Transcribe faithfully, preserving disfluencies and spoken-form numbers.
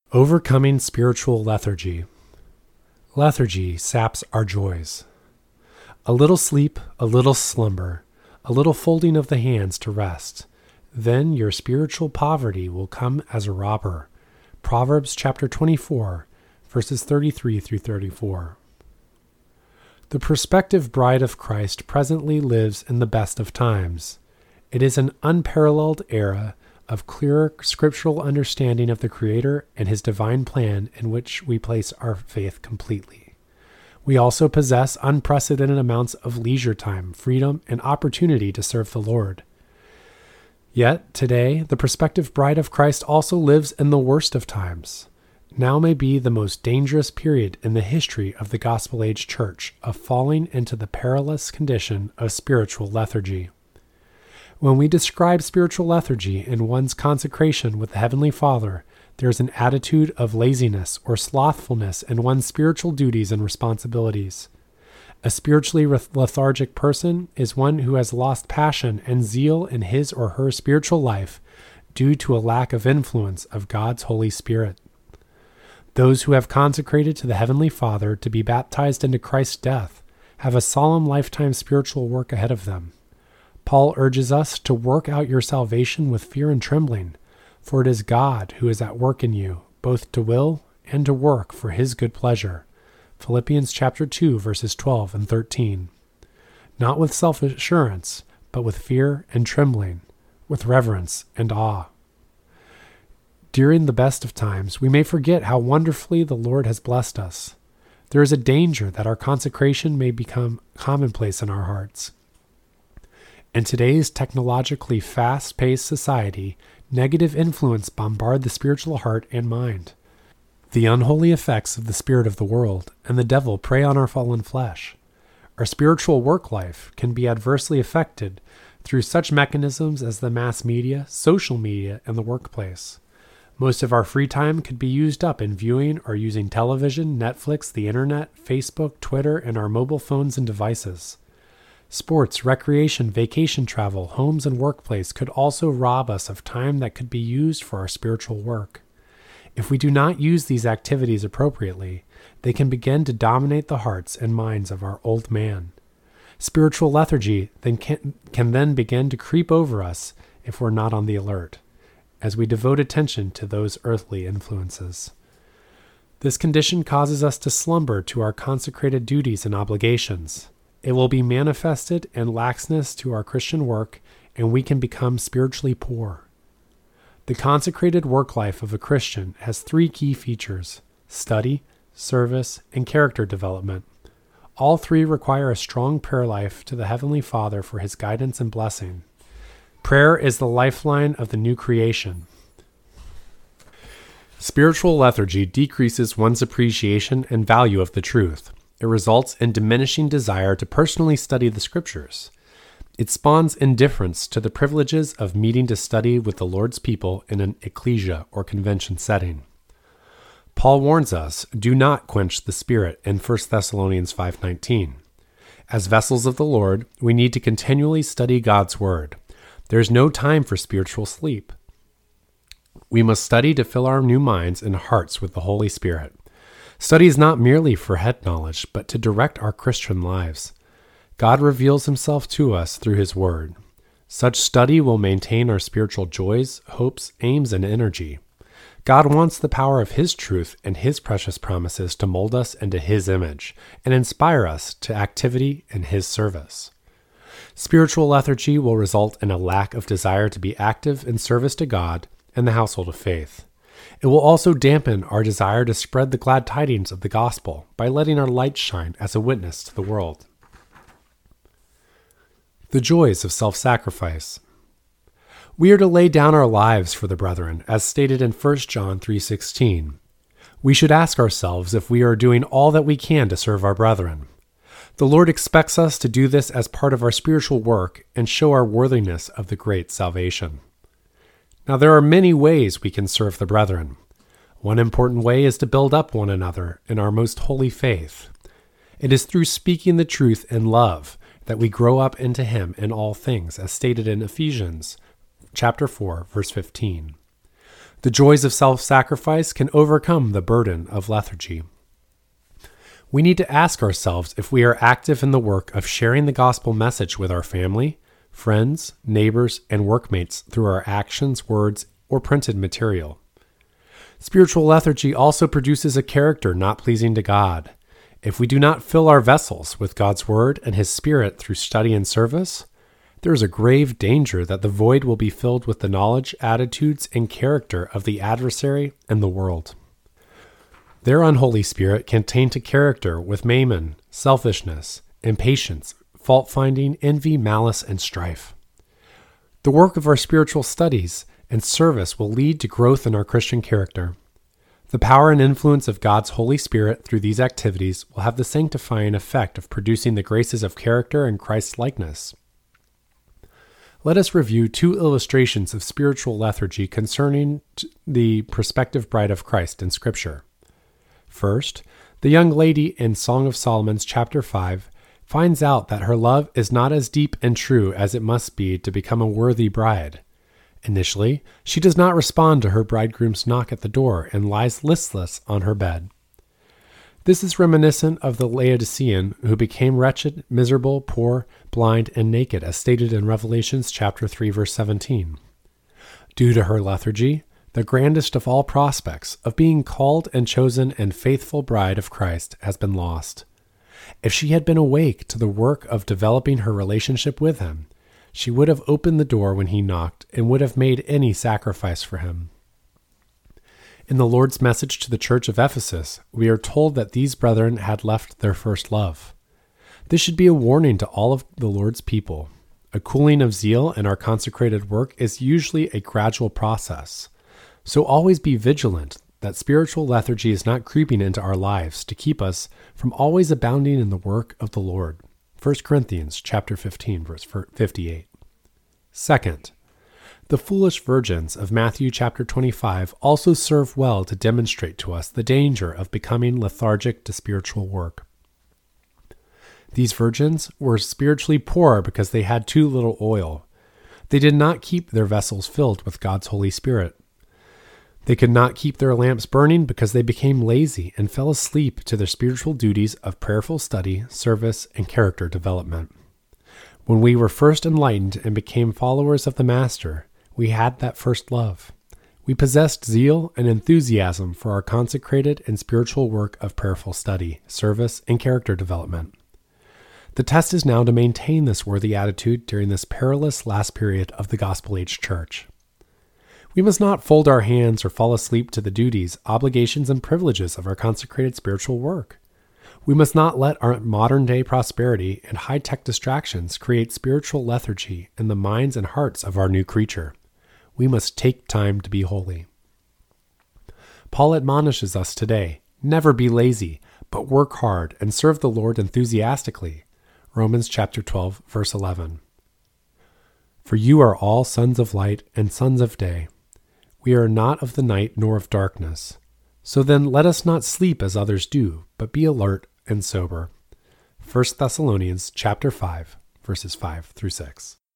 Overcoming spiritual lethargy. Lethargy saps our joys. A little sleep, a little slumber, a little folding of the hands to rest. Then your spiritual poverty will come as a robber. Proverbs chapter twenty-four, verses thirty-three through thirty-four. The prospective bride of Christ presently lives in the best of times. It is an unparalleled era of clearer scriptural understanding of the Creator and His divine plan in which we place our faith completely. We also possess unprecedented amounts of leisure time, freedom, and opportunity to serve the Lord. Yet, today, the prospective bride of Christ also lives in the worst of times. Now may be the most dangerous period in the history of the Gospel Age Church of falling into the perilous condition of spiritual lethargy. When we describe spiritual lethargy in one's consecration with the Heavenly Father, there is an attitude of laziness or slothfulness in one's spiritual duties and responsibilities. A spiritually lethargic person is one who has lost passion and zeal in his or her spiritual life due to a lack of influence of God's Holy Spirit. Those who have consecrated to the Heavenly Father to be baptized into Christ's death have a solemn lifetime spiritual work ahead of them. Paul urges us to work out your salvation with fear and trembling, for it is God who is at work in you, both to will and to work for His good pleasure. Philippians chapter two, verses twelve and thirteen. Not with self-assurance, but with fear and trembling, with reverence and awe. During the best of times, we may forget how wonderfully the Lord has blessed us. There is a danger that our consecration may become commonplace in our hearts. In today's technologically fast-paced society, negative influence bombard the spiritual heart and mind. The unholy effects of the spirit of the world and the devil prey on our fallen flesh. Our spiritual work life can be adversely affected through such mechanisms as the mass media, social media, and the workplace. Most of our free time could be used up in viewing or using television, Netflix, the internet, Facebook, Twitter, and our mobile phones and devices. Sports, recreation, vacation travel, homes, and workplace could also rob us of time that could be used for our spiritual work. If we do not use these activities appropriately, they can begin to dominate the hearts and minds of our old man. Spiritual lethargy then can, can then begin to creep over us if we're not on the alert, as we devote attention to those earthly influences. This condition causes us to slumber to our consecrated duties and obligations. It will be manifested in laxness to our Christian work, and we can become spiritually poor. The consecrated work life of a Christian has three key features: study, service, and character development. All three require a strong prayer life to the Heavenly Father for His guidance and blessing. Prayer is the lifeline of the new creation. Spiritual lethargy decreases one's appreciation and value of the truth. It results in diminishing desire to personally study the Scriptures. It spawns indifference to the privileges of meeting to study with the Lord's people in an ecclesia or convention setting. Paul warns us, do not quench the Spirit in First Thessalonians five nineteen. As vessels of the Lord, we need to continually study God's Word. There is no time for spiritual sleep. We must study to fill our new minds and hearts with the Holy Spirit. Study is not merely for head knowledge, but to direct our Christian lives. God reveals Himself to us through His Word. Such study will maintain our spiritual joys, hopes, aims, and energy. God wants the power of His truth and His precious promises to mold us into His image and inspire us to activity in His service. Spiritual lethargy will result in a lack of desire to be active in service to God and the household of faith. It will also dampen our desire to spread the glad tidings of the gospel by letting our light shine as a witness to the world. The joys of self-sacrifice. We are to lay down our lives for the brethren, as stated in First John three sixteen. We should ask ourselves if we are doing all that we can to serve our brethren. The Lord expects us to do this as part of our spiritual work and show our worthiness of the great salvation. Now, there are many ways we can serve the brethren. One important way is to build up one another in our most holy faith. It is through speaking the truth in love that we grow up into Him in all things, as stated in Ephesians chapter four, verse fifteen. The joys of self-sacrifice can overcome the burden of lethargy. We need to ask ourselves if we are active in the work of sharing the gospel message with our family, friends, neighbors, and workmates through our actions, words, or printed material. Spiritual lethargy also produces a character not pleasing to God. If we do not fill our vessels with God's word and his Spirit through study and service, there is a grave danger that the void will be filled with the knowledge, attitudes, and character of the adversary and the world. Their unholy spirit can taint a character with mammon, selfishness, impatience, fault-finding, envy, malice, and strife. The work of our spiritual studies and service will lead to growth in our Christian character. The power and influence of God's Holy Spirit through these activities will have the sanctifying effect of producing the graces of character and Christ-likeness. Let us review two illustrations of spiritual lethargy concerning the prospective bride of Christ in Scripture. First, the young lady in Song of Solomon's chapter five finds out that her love is not as deep and true as it must be to become a worthy bride. Initially, she does not respond to her bridegroom's knock at the door and lies listless on her bed. This is reminiscent of the Laodicean who became wretched, miserable, poor, blind, and naked, as stated in Revelations chapter three, verse seventeen. Due to her lethargy, the grandest of all prospects of being called and chosen and faithful bride of Christ has been lost. If she had been awake to the work of developing her relationship with him, she would have opened the door when he knocked and would have made any sacrifice for him. In the Lord's message to the church of Ephesus, we are told that these brethren had left their first love. This should be a warning to all of the Lord's people. A cooling of zeal in our consecrated work is usually a gradual process. So always be vigilant that spiritual lethargy is not creeping into our lives to keep us from always abounding in the work of the Lord. First Corinthians chapter fifteen, verse fifty-eight. Second, the foolish virgins of Matthew chapter twenty-five also serve well to demonstrate to us the danger of becoming lethargic to spiritual work. These virgins were spiritually poor because they had too little oil. They did not keep their vessels filled with God's Holy Spirit. They could not keep their lamps burning because they became lazy and fell asleep to their spiritual duties of prayerful study, service, and character development. When we were first enlightened and became followers of the Master, we had that first love. We possessed zeal and enthusiasm for our consecrated and spiritual work of prayerful study, service, and character development. The test is now to maintain this worthy attitude during this perilous last period of the gospel-age church. We must not fold our hands or fall asleep to the duties, obligations, and privileges of our consecrated spiritual work. We must not let our modern-day prosperity and high-tech distractions create spiritual lethargy in the minds and hearts of our new creature. We must take time to be holy. Paul admonishes us today, never be lazy, but work hard and serve the Lord enthusiastically. Romans chapter twelve, verse eleven. For you are all sons of light and sons of day. We are not of the night nor of darkness. So then let us not sleep as others do, but be alert and sober. First Thessalonians chapter five, verses five through six.